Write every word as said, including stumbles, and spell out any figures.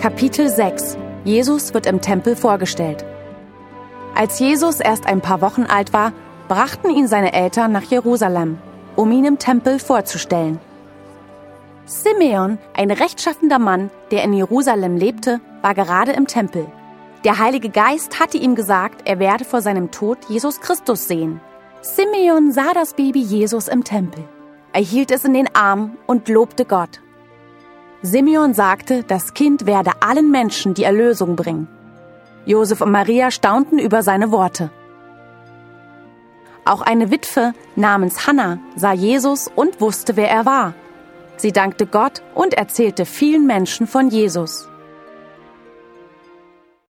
Kapitel sechs. Jesus wird im Tempel vorgestellt. Als Jesus erst ein paar Wochen alt war, brachten ihn seine Eltern nach Jerusalem, um ihn im Tempel vorzustellen. Simeon, ein rechtschaffener Mann, der in Jerusalem lebte, war gerade im Tempel. Der Heilige Geist hatte ihm gesagt, er werde vor seinem Tod Jesus Christus sehen. Simeon sah das Baby Jesus im Tempel. Er hielt es in den Arm und lobte Gott. Simeon sagte, das Kind werde allen Menschen die Erlösung bringen. Josef und Maria staunten über seine Worte. Auch eine Witwe namens Hannah sah Jesus und wusste, wer er war. Sie dankte Gott und erzählte vielen Menschen von Jesus.